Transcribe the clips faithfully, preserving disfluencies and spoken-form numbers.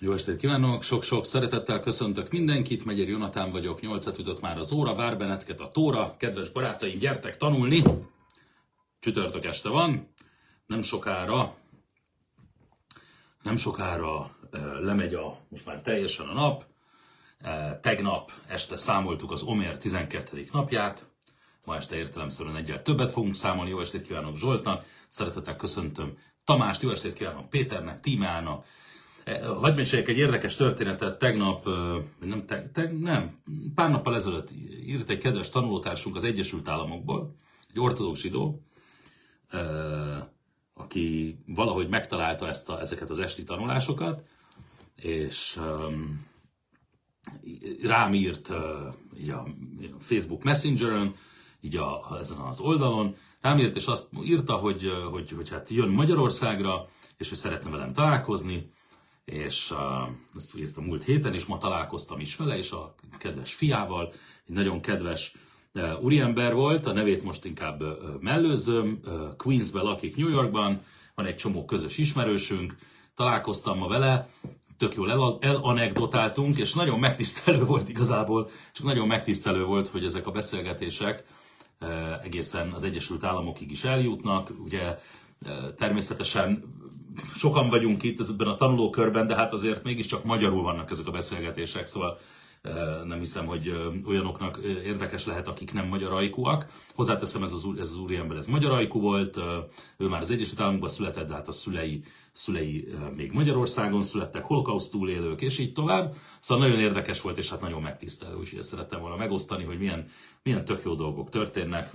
Jó estét kívánok, sok-sok szeretettel köszöntök mindenkit, Megyér Jonatán vagyok, nyolcat ütött már az óra, vár benneteket a tóra, kedves barátaim, gyertek tanulni, csütörtök este van, nem sokára, nem sokára lemegy a, most már teljesen a nap, tegnap este számoltuk az Omér tizenkettedik napját, ma este értelemszerűen egyel többet fogunk számolni, jó estét kívánok Zsoltnak, szeretettel köszöntöm Tamást, jó estét kívánok Péternek, Tímeának. Hadd meséljek egy érdekes történetet, tegnap, nem, te, te, nem, pár nappal ezelőtt írt egy kedves tanulótársunk az Egyesült Államokból, egy ortodox zsidó, aki valahogy megtalálta ezt a, ezeket az esti tanulásokat, és rám írt így a Facebook Messengeren, így a, ezen az oldalon, rám írt, és azt írta, hogy, hogy, hogy hát jön Magyarországra, és hogy szeretne velem találkozni, és uh, ezt írtam múlt héten, és ma találkoztam is vele, és a kedves fiával, egy nagyon kedves uh, úriember volt, a nevét most inkább uh, mellőzzöm, uh, Queensben lakik, New Yorkban, van egy csomó közös ismerősünk, találkoztam ma vele, tök jól el, elanekdotáltunk, és nagyon megtisztelő volt igazából, csak nagyon megtisztelő volt, hogy ezek a beszélgetések uh, egészen az Egyesült Államokig is eljutnak, ugye uh, természetesen sokan vagyunk itt ebben a tanulókörben, de hát azért mégiscsak magyarul vannak ezek a beszélgetések, szóval nem hiszem, hogy olyanoknak érdekes lehet, akik nem magyar ajkúak. Hozzáteszem, ez az, ez az úriember, ez magyar ajkú volt, ő már az Egyesült Államokban született, de hát a szülei, szülei még Magyarországon születtek, holokauszt túlélők, és így tovább. Szóval nagyon érdekes volt, és hát nagyon megtisztelő, úgyhogy ezt szerettem volna megosztani, hogy milyen, milyen tök jó dolgok történnek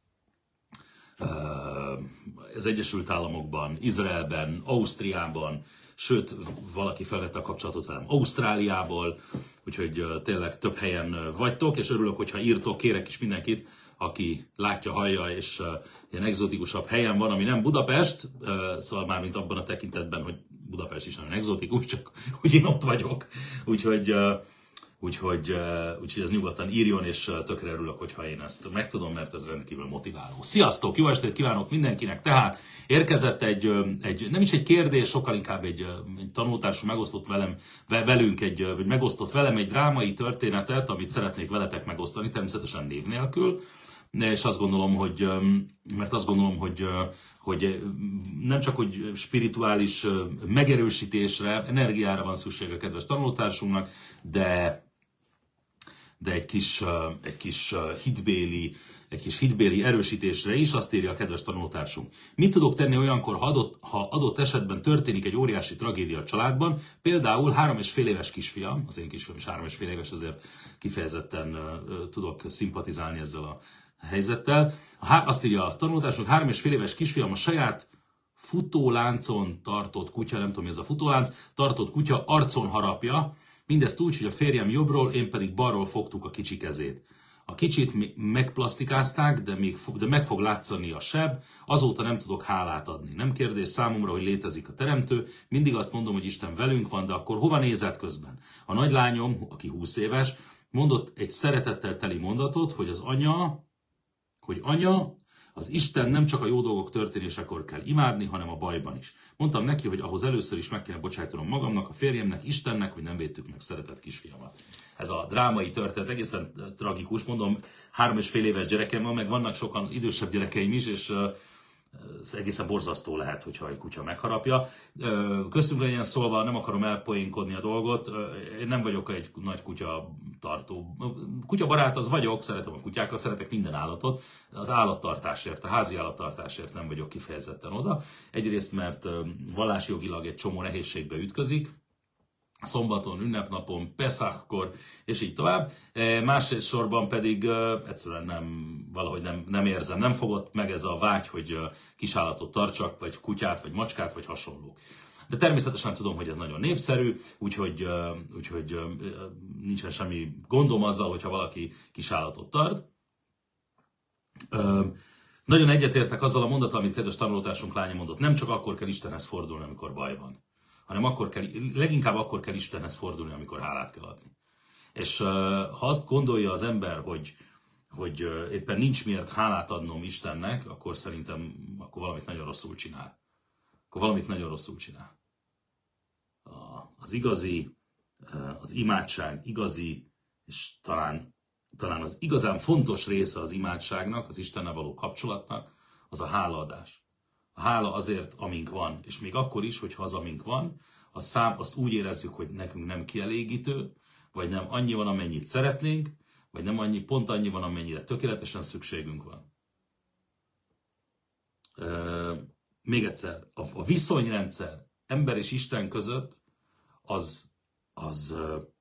az Egyesült Államokban, Izraelben, Ausztriában, sőt, valaki felvette a kapcsolatot velem Ausztráliából, úgyhogy tényleg több helyen vagytok, és örülök, hogyha írtok, kérek is mindenkit, aki látja, hallja, és ilyen egzotikusabb helyen van, ami nem Budapest, szóval már mint abban a tekintetben, hogy Budapest is nagyon egzotikus, csak hogy én ott vagyok, úgyhogy Úgyhogy, úgyhogy ez nyugodtan írjon, és tökre örülök, hogyha én ezt megtudom, mert ez rendkívül motiváló. Sziasztok, jó estét kívánok mindenkinek! Tehát érkezett egy, egy nem is egy kérdés, sokkal inkább egy, egy tanultársunk megosztott velem, velünk, egy, vagy megosztott velem egy drámai történetet, amit szeretnék veletek megosztani, természetesen név nélkül. És azt gondolom, hogy, mert azt gondolom, hogy, hogy nem csak hogy spirituális megerősítésre, energiára van szüksége a kedves tanultársunknak, de de egy kis, egy kis hitbéli, egy kis hitbéli erősítésre is, azt írja a kedves tanultársunk. Mit tudok tenni olyankor, ha adott, ha adott esetben történik egy óriási tragédia a családban, például három és fél éves kisfiam, az én kisfiam is három és fél éves, ezért kifejezetten uh, tudok szimpatizálni ezzel a helyzettel. Azt írja a tanultársunk, három és fél éves kisfiam a saját futóláncon tartott kutya, nem tudom mi ez a futólánc, tartott kutya arcon harapja, mindezt úgy, hogy a férjem jobbról, én pedig balról fogtuk a kicsi kezét. A kicsit megplasztikázták, de, még fog, de meg fog látszani a seb, azóta nem tudok hálát adni. Nem kérdés számomra, hogy létezik a teremtő, mindig azt mondom, hogy Isten velünk van, de akkor hova nézett közben? A nagylányom, aki húsz éves, mondott egy szeretettel teli mondatot, hogy az anya, hogy anya, az Isten nem csak a jó dolgok történésekor kell imádni, hanem a bajban is. Mondtam neki, hogy ahhoz először is meg kéne bocsájtanom magamnak, a férjemnek, Istennek, hogy nem védtük meg szeretett kisfiamat. Ez a drámai történet egészen tragikus, mondom, három és fél éves gyerekem van, meg vannak sokan idősebb gyerekeim is, és ez egészen borzasztó lehet, hogyha egy kutya megharapja. Köztünk legyen szólva, nem akarom elpoénkodni a dolgot, én nem vagyok egy nagy kutya tartó. Kutyabarát az vagyok, szeretem a kutyákat, szeretek minden állatot, az állattartásért, a házi állattartásért nem vagyok kifejezetten oda. Egyrészt, mert vallásjogilag egy csomó nehézségbe ütközik, szombaton, ünnepnapon, Peszachkor, és így tovább. Másrészt sorban pedig egyszerűen nem, valahogy nem, nem érzem, nem fogott meg ez a vágy, hogy kisállatot tartsak, vagy kutyát, vagy macskát, vagy hasonló. De természetesen tudom, hogy ez nagyon népszerű, úgyhogy, úgyhogy nincsen semmi gondom azzal, hogyha valaki kisállatot tart. Nagyon egyetértek azzal a mondattal, amit kedves tanulótársunk lánya mondott, nem csak akkor kell Istenhez fordulni, amikor baj van, hanem akkor kell, leginkább akkor kell Istenhez fordulni, amikor hálát kell adni. És ha azt gondolja az ember, hogy, hogy éppen nincs miért hálát adnom Istennek, akkor szerintem akkor valamit nagyon rosszul csinál. Akkor valamit nagyon rosszul csinál. Az az igazi, az imádság igazi, és talán, talán az igazán fontos része az imádságnak, az Istennel való kapcsolatnak, az a hálaadás. A hála azért, amink van, és még akkor is, hogyha az, amink van, az szám, azt úgy érezzük, hogy nekünk nem kielégítő, vagy nem annyi van, amennyit szeretnénk, vagy nem annyi, pont annyi van, amennyire tökéletesen szükségünk van. E, még egyszer, a, a viszonyrendszer ember és Isten között az, az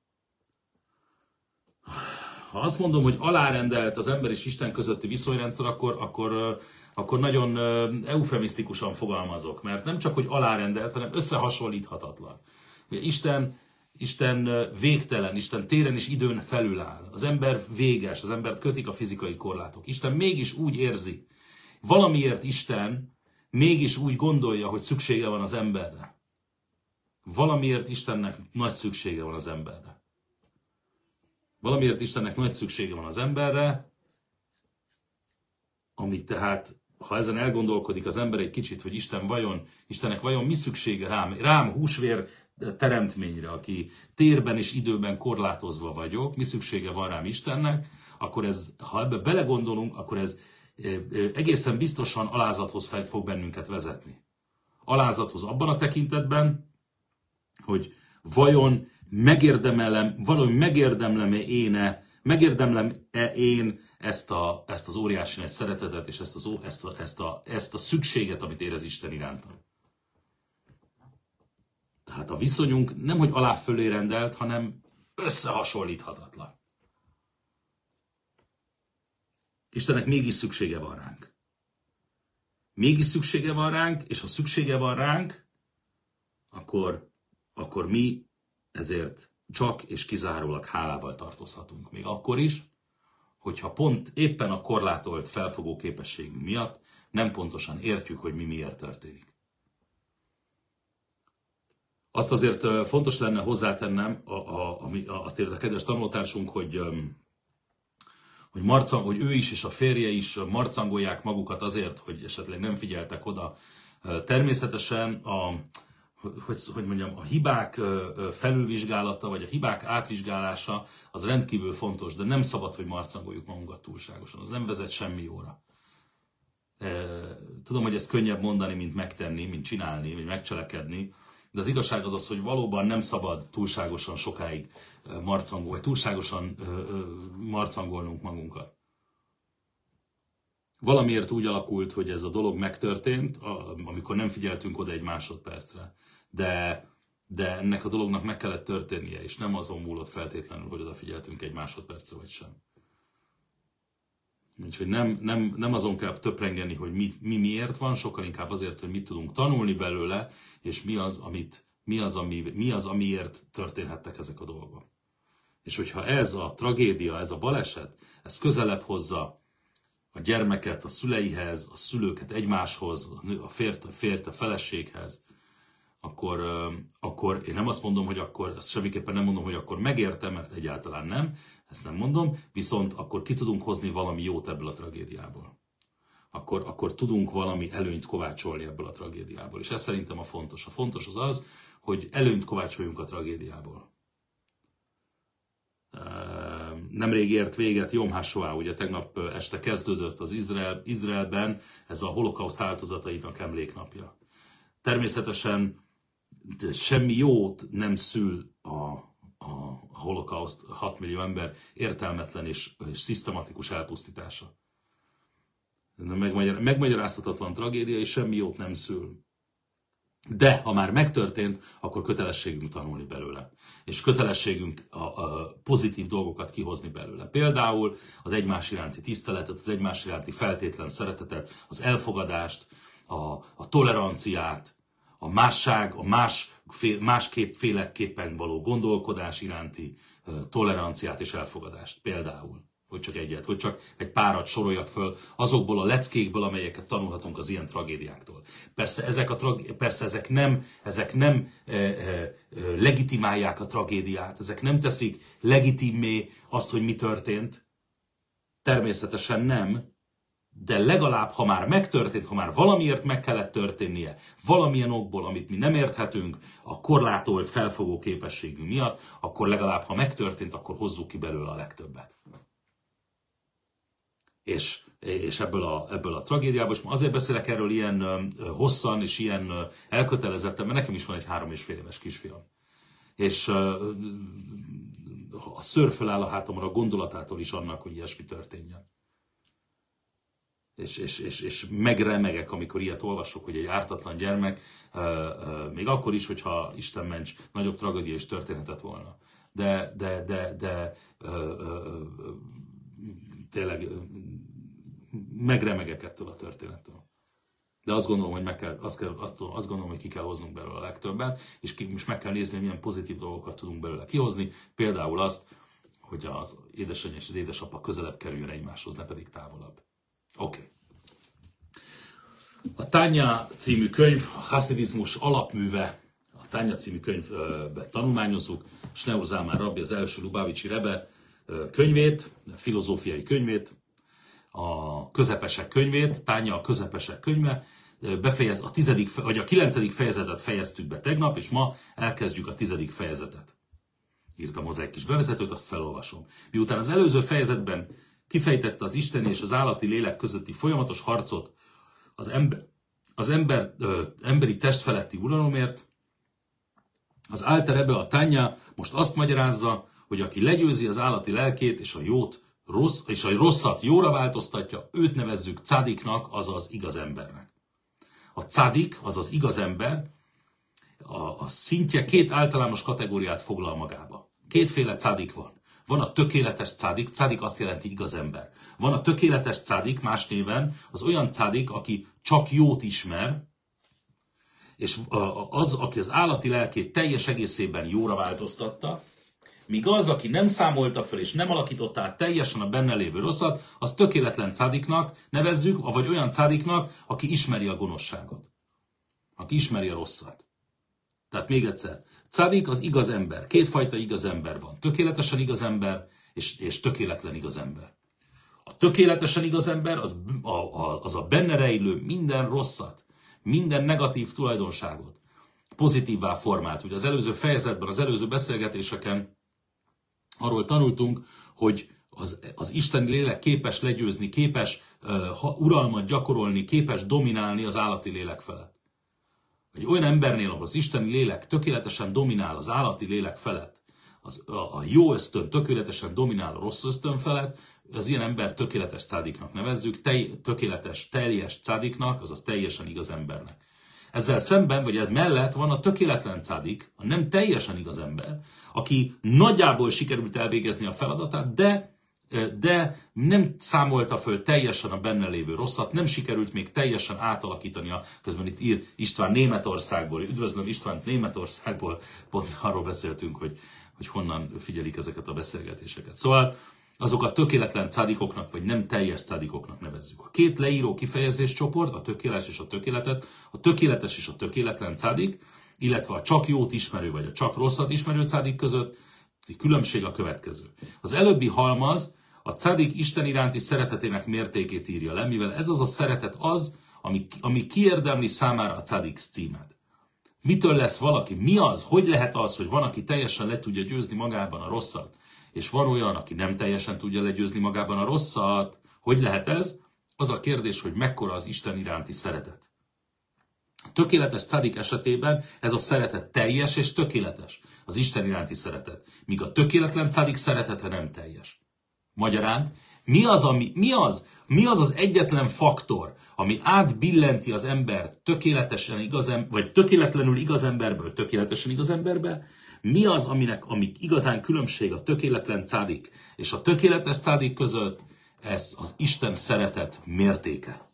ha azt mondom, hogy alárendelt az ember és Isten közötti viszonyrendszer, akkor, akkor, akkor nagyon eufemisztikusan fogalmazok, mert nem csak, hogy alárendelt, hanem összehasonlíthatatlan. Ugye Isten, Isten végtelen, Isten téren és időn felül áll. Az ember véges, az embert kötik a fizikai korlátok. Isten mégis úgy érzi, valamiért Isten mégis úgy gondolja, hogy szüksége van az emberre. Valamiért Istennek nagy szüksége van az emberre. Valamiért Istennek nagy szüksége van az emberre, amit tehát, ha ezen elgondolkodik az ember egy kicsit, hogy Isten vajon, Istennek vajon mi szüksége rám, rám húsvér teremtményre, aki térben és időben korlátozva vagyok, mi szüksége van rám Istennek, akkor ez, ha ebbe belegondolunk, akkor ez egészen biztosan alázathoz fog bennünket vezetni. Alázathoz abban a tekintetben, hogy vajon megérdemelem, valahogy megérdemlem-e én-e, megérdemlem-e én ezt, a, ezt az óriási nagy szeretetet, és ezt, az, ezt, a, ezt, a, ezt a szükséget, amit érez Isten irántam. Tehát a viszonyunk nemhogy alá fölé rendelt, hanem összehasonlíthatatlan. Istennek mégis szüksége van ránk. Mégis szüksége van ránk, és ha szüksége van ránk, akkor, akkor mi ezért csak és kizárólag hálával tartozhatunk. Még akkor is, hogyha pont éppen a korlátolt felfogó képességünk miatt nem pontosan értjük, hogy mi miért történik. Azt azért fontos lenne hozzátennem, a, a, a, azt írta a kedves tanultársunk, hogy, hogy, marcang, hogy ő is és a férje is marcangolják magukat azért, hogy esetleg nem figyeltek oda. Természetesen a Hogy, hogy mondjam, a hibák felülvizsgálata, vagy a hibák átvizsgálása az rendkívül fontos, de nem szabad, hogy marcangoljuk magunkat túlságosan. Az nem vezet semmi jóra. Tudom, hogy ezt könnyebb mondani, mint megtenni, mint csinálni, vagy megcselekedni, de az igazság az az, hogy valóban nem szabad túlságosan sokáig marcangolni, vagy túlságosan marcangolnunk magunkat. Valamiért úgy alakult, hogy ez a dolog megtörtént, amikor nem figyeltünk oda egy másodpercre. De, de ennek a dolognak meg kellett történnie, és nem azon múlott feltétlenül, hogy odafigyeltünk egy másodpercre, vagy sem. Úgyhogy nem, nem, nem azon kell töprengeni, hogy mi, mi miért van, sokkal inkább azért, hogy mit tudunk tanulni belőle, és mi az, amit, mi az, ami, mi az, amiért történhettek ezek a dolgok. És hogyha ez a tragédia, ez a baleset, ez közelebb hozza a gyermeket a szüleihez, a szülőket egymáshoz, a férte, férte feleséghez, akkor, akkor én nem azt mondom, hogy akkor, ezt semmiképpen nem mondom, hogy akkor megértem, mert egyáltalán nem, ezt nem mondom, viszont akkor ki tudunk hozni valami jót ebből a tragédiából. Akkor, akkor tudunk valami előnyt kovácsolni ebből a tragédiából. És ez szerintem a fontos. A fontos az az, hogy előnyt kovácsoljunk a tragédiából. Nemrég ért véget Jom HaShoah, ugye tegnap este kezdődött az Izrael, Izraelben ez a holokauszt áldozatainak emléknapja. Természetesen semmi jót nem szül a, a holokauszt hat millió ember értelmetlen és, és szisztematikus elpusztítása. Megmagyar, megmagyarázhatatlan tragédia, és semmi jót nem szül. De ha már megtörtént, akkor kötelességünk tanulni belőle. És kötelességünk a, a pozitív dolgokat kihozni belőle. Például az egymás iránti tiszteletet, az egymás iránti feltétlen szeretetet, az elfogadást, a, a toleranciát, a másság, a más, másképp féleképpen való gondolkodás iránti toleranciát és elfogadást. Például. Hogy csak egyet, hogy csak egy párat soroljak föl azokból a leckékből, amelyeket tanulhatunk az ilyen tragédiáktól. Persze ezek, a tragé- persze ezek nem, ezek nem e, e, legitimálják a tragédiát, ezek nem teszik legitimmé azt, hogy mi történt. Természetesen nem, de legalább, ha már megtörtént, ha már valamiért meg kellett történnie, valamilyen okból, amit mi nem érthetünk, a korlátolt felfogó képességünk miatt, akkor legalább, ha megtörtént, akkor hozzuk ki belőle a legtöbbet. És, és ebből, a, ebből a tragédiából, és azért beszélek erről ilyen hosszan és ilyen elkötelezetten, mert nekem is van egy három és fél éves kisfiam. És a szőr föláll a hátamra a gondolatától is annak, hogy ilyesmi történjen. És, és, és, és megremegek, amikor ilyet olvasok, hogy egy ártatlan gyermek, még akkor is, hogyha Isten ments, nagyobb tragédia is történhetett volna. De, de, de, de ö, ö, ö, tényleg megremegek ettől a történettől. De azt gondolom, hogy meg kell, azt, kell, azt, azt gondolom, hogy ki kell hoznunk belőle a legtöbbet, és ki, most meg kell nézni, hogy milyen pozitív dolgokat tudunk belőle kihozni. Például azt, hogy az édesanyja és az édesapa közelebb kerüljön egymáshoz, ne pedig távolabb. Oké. Okay. A Tanya című könyv, a haszidizmus alapműve, a Tanya című könyvbe tanulmányozzuk, Sneur Zalman rabbi, az első Lubavicsi Rebbe könyvét, filozófiai könyvét, a közepesek könyvét, Tanya a közepesek könyve, befejez, a, tizedik, vagy a kilencedik fejezetet fejeztük be tegnap, és ma elkezdjük a tizedik fejezetet. Írtam hozzá egy kis bevezetőt, azt felolvasom. Miután az előző fejezetben kifejtette az isteni és az állati lélek közötti folyamatos harcot az, ember, az ember, ö, emberi test feletti uralomért, az Alter Rebbe, a Tanya most azt magyarázza, hogy aki legyőzi az állati lelkét és a jót rossz, és a rosszat jóra változtatja, őt nevezzük cadiknak, azaz igaz embernek. A cadik, azaz igaz ember, a, a szintje két általános kategóriát foglal magába. Kétféle cadik van. Van a tökéletes cadik, cadik azt jelenti igaz ember. Van a tökéletes cadik, más néven, az olyan cadik, aki csak jót ismer, és az, aki az állati lelkét teljes egészében jóra változtatta, míg az, aki nem számolta föl és nem alakította át teljesen a benne lévő rosszat, az tökéletlen cadiknak nevezzük, vagy olyan cadiknak, aki ismeri a gonoszságot. Aki ismeri a rosszat. Tehát még egyszer, cadik az igaz ember. Kétfajta igaz ember van. Tökéletesen igaz ember és, és tökéletlen igaz ember. A tökéletesen igaz ember az a, a, az a benne rejlő minden rosszat, minden negatív tulajdonságot pozitívvá formált. Ugye az előző fejezetben, az előző beszélgetéseken arról tanultunk, hogy az, az isteni lélek képes legyőzni, képes uh, uralmat gyakorolni, képes dominálni az állati lélek felett. Egy olyan embernél, ahol az isteni lélek tökéletesen dominál az állati lélek felett, az, a, a jó ösztön tökéletesen dominál a rossz ösztön felett, az ilyen ember tökéletes cádiknak nevezzük, tej, tökéletes, teljes cádiknak, azaz teljesen igaz embernek. Ezzel szemben, vagy ez mellett van a tökéletlen cádik, a nem teljesen igaz ember, aki nagyjából sikerült elvégezni a feladatát, de, de nem számolta föl teljesen a benne lévő rosszat, nem sikerült még teljesen átalakítania. Közben itt ír István Németországból, üdvözlöm István Németországból, pont arról beszéltünk, hogy, hogy honnan figyelik ezeket a beszélgetéseket. Szóval azokat tökéletlen cádikoknak, vagy nem teljes cádikoknak nevezzük. A két leíró kifejezés csoport, a tökéletes és a tökéletet, a tökéletes és a tökéletlen cádik, illetve a csak jót ismerő, vagy a csak rosszat ismerő cádik között különbség a következő. Az előbbi halmaz a cádik Isten iránti szeretetének mértékét írja le, mivel ez az a szeretet az, ami, ami kiérdemli számára a cádik címet. Mitől lesz valaki? Mi az? Hogy lehet az, hogy van, aki teljesen le tudja győzni magában a rosszat? És van olyan, aki nem teljesen tudja legyőzni magában a rosszat. Hogy lehet ez? Az a kérdés, hogy mekkora az Isten iránti szeretet. A tökéletes cádik esetében ez a szeretet teljes és tökéletes. Az Isten iránti szeretet. Míg a tökéletlen cádik szeretete nem teljes. Magyarán, mi az, ami, mi az, mi az az egyetlen faktor, ami átbillenti az ember tökéletesen igaz, vagy tökéletlenül igaz emberből tökéletesen igaz emberbe? Mi az, aminek, amik igazán különbség a tökéletlen cádik és a tökéletes cádik között? Ez az Isten szeretet mértéke.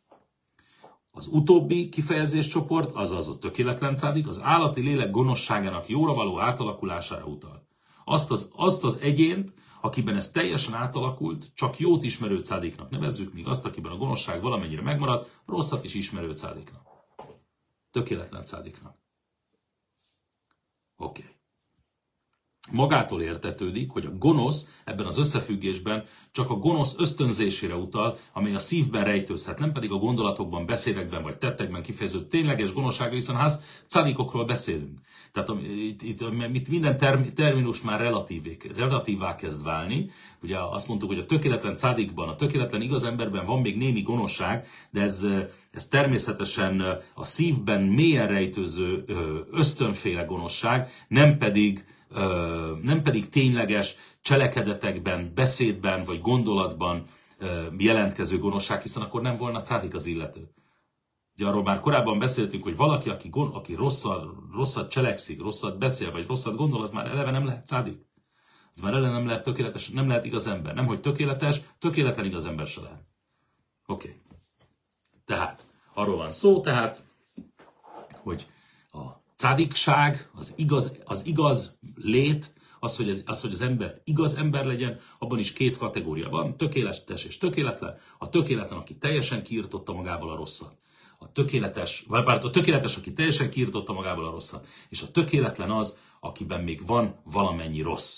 Az utóbbi kifejezéscsoport, azaz a tökéletlen cádik, az állati lélek gonoszságának jóra való átalakulására utal. Azt az, azt az egyént, akiben ez teljesen átalakult, csak jót ismerő cádiknak nevezzük, míg azt, akiben a gonoszság valamennyire megmarad, rosszat is ismerő cádiknak. Tökéletlen cádiknak. Oké. Okay. magától értetődik, hogy a gonosz ebben az összefüggésben csak a gonosz ösztönzésére utal, amely a szívben rejtőzhet, nem pedig a gondolatokban, beszédekben vagy tettekben kifejező tényleges gonoszságra, hiszen ház cadikokról beszélünk. Tehát itt, itt, itt minden term, terminus már relatív, relatívvá kezd válni. Ugye azt mondtuk, hogy a tökéletlen cadikban, a tökéletlen igaz emberben van még némi gonoszság, de ez, ez természetesen a szívben mélyen rejtőző ösztönféle gonoszság, nem pedig nem pedig tényleges cselekedetekben, beszédben vagy gondolatban jelentkező gonoszság, hiszen akkor nem volna cádik az illető. Ugye arról már korábban beszéltünk, hogy valaki, aki, aki rosszat, rosszat cselekszik, rosszat beszél, vagy rosszat gondol, az már eleve nem lehet cádik. Az már eleve nem lehet tökéletes, nem lehet igaz ember. Nem, hogy tökéletes, tökéletlen igaz ember se lehet. Oké. Okay. Tehát, arról van szó, tehát, hogy a cádikság, az igaz, az igaz lét, az hogy, ez, az, hogy az ember igaz ember legyen, abban is két kategória van, tökéletes és tökéletlen. A tökéletlen, aki teljesen kiirtotta magából a rosszat. A tökéletes, vagy pár, a tökéletes, aki teljesen kiirtotta magából a rosszat. És a tökéletlen az, akiben még van valamennyi rossz.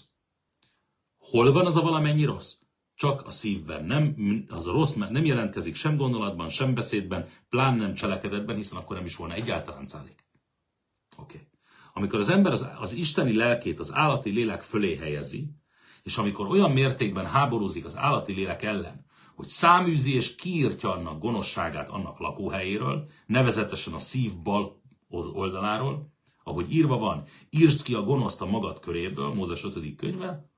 Hol van az a valamennyi rossz? Csak a szívben. Nem, az a rossz nem jelentkezik sem gondolatban, sem beszédben, plán nem cselekedetben, hiszen akkor nem is volna egyáltalán cádik. Oké. Okay. Amikor az ember az, az isteni lelkét az állati lélek fölé helyezi, és amikor olyan mértékben háborúzik az állati lélek ellen, hogy száműzi és kiírtja annak gonoszságát annak lakóhelyéről, nevezetesen a szív bal oldaláról, ahogy írva van, írtsd ki a gonoszt a magad köréből, Mózes ötödik könyve,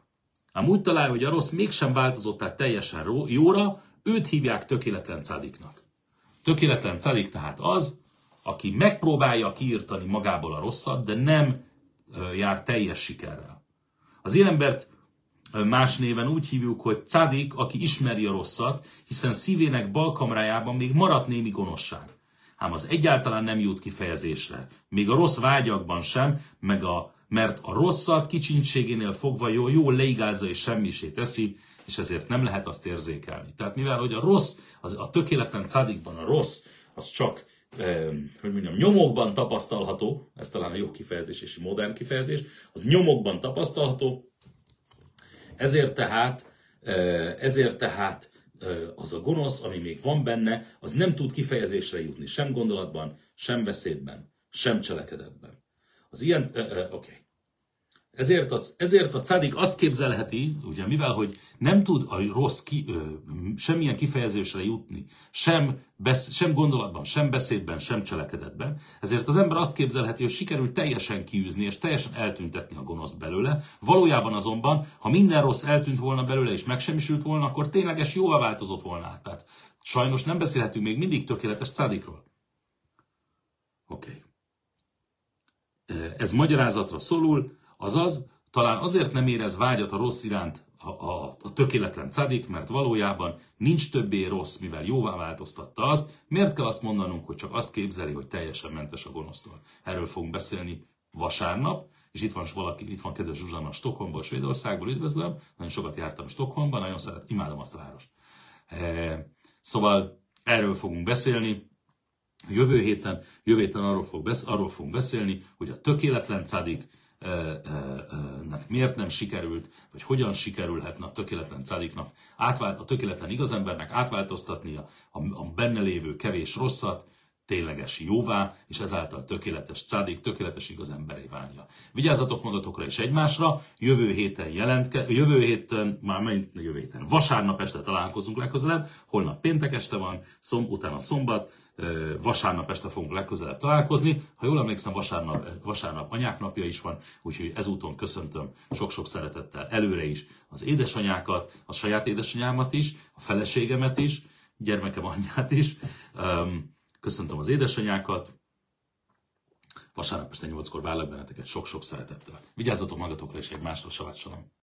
ám úgy találja, hogy a rossz mégsem változott át teljesen jóra, őt hívják tökéletlen cádiknak. Tökéletlen cádik tehát az, aki megpróbálja kiírtani magából a rosszat, de nem jár teljes sikerrel. Az ilyen embert más néven úgy hívjuk, hogy cádik, aki ismeri a rosszat, hiszen szívének bal kamrájában még maradt némi gonoszság. Ám az egyáltalán nem jut kifejezésre. Még a rossz vágyakban sem, meg a, mert a rosszat kicsinységénél fogva jól, jól leigázza és semmisé teszi, és ezért nem lehet azt érzékelni. Tehát mivel, hogy a rossz, az, a tökéletlen cádikban a rossz, az csak Eh, hogy mondjam, nyomokban tapasztalható, ez talán a jó kifejezés és a modern kifejezés, az nyomokban tapasztalható, ezért tehát, eh, ezért tehát eh, az a gonosz, ami még van benne, az nem tud kifejezésre jutni, sem gondolatban, sem beszédben, sem cselekedetben. Az ilyen, eh, eh, oké. Okay. Ezért, az, ezért a cádik azt képzelheti, ugye, mivel hogy nem tud a rossz ki, ö, semmilyen kifejezésre jutni, sem, besz, sem gondolatban, sem beszédben, sem cselekedetben, ezért az ember azt képzelheti, hogy sikerül teljesen kiűzni és teljesen eltüntetni a gonoszt belőle. Valójában azonban, ha minden rossz eltűnt volna belőle és megsemmisült volna, akkor tényleges jóvá változott volna. Tehát sajnos nem beszélhetünk még mindig tökéletes cádikról. Oké. Okay. Ez magyarázatra szólul. Azaz, talán azért nem érez vágyat a rossz iránt a, a, a tökéletlen cádik, mert valójában nincs többé rossz, mivel jóvá változtatta azt. Miért kell azt mondanunk, hogy csak azt képzeli, hogy teljesen mentes a gonosztól? Erről fogunk beszélni vasárnap, és itt van valaki, itt van kedves Zsuzsanna Stockholmból, Svédországból, üdvözlöm, nagyon sokat jártam Stockholmban, nagyon szeret, imádom azt a várost. E, szóval erről fogunk beszélni. Jövő héten, jövő héten arról, fog besz, arról fogunk beszélni, hogy a tökéletlen cádik nek miért nem sikerült, vagy hogyan sikerülhetne a tökéletlen cádiknak, átvált, a tökéletlen igazembernek átváltoztatnia a, a benne lévő kevés rosszat, tényleges jóvá, és ezáltal tökéletes cádik, tökéletes igazemberé válnia. Vigyázzatok magatokra és egymásra, jövő héten jelentke, jövő héten, már menj, jövő héten, vasárnap este találkozunk legközelebb, holnap péntek este van, szom, utána szombat, vasárnap este fogunk legközelebb találkozni. Ha jól emlékszem, vasárnap, vasárnap anyák napja is van, úgyhogy ezúton köszöntöm sok-sok szeretettel előre is az édesanyákat, a saját édesanyámat is, a feleségemet is, gyermekem anyját is. Köszöntöm az édesanyákat. Vasárnap este nyolckor várlak benneteket sok-sok szeretettel. Vigyázzatok magatokra és egymásra, savat salom.